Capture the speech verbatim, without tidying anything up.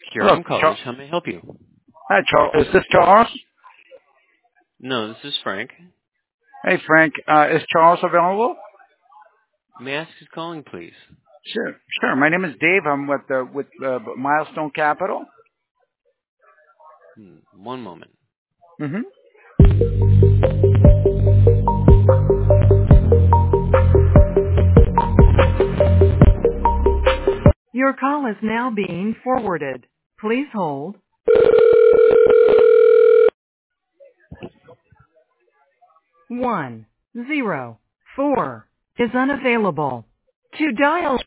Hello, Curium College. Charles. How may I help you? Hi, Charles. Is this Charles? No, this is Frank. Hey, Frank. Uh, is Charles available? May I ask who's calling, please? Sure, sure. My name is Dave. I'm with uh, with uh, Milestone Capital. Hmm, one moment. Mm-hmm. Your call is now being forwarded. Please hold. One zero four is unavailable. To dial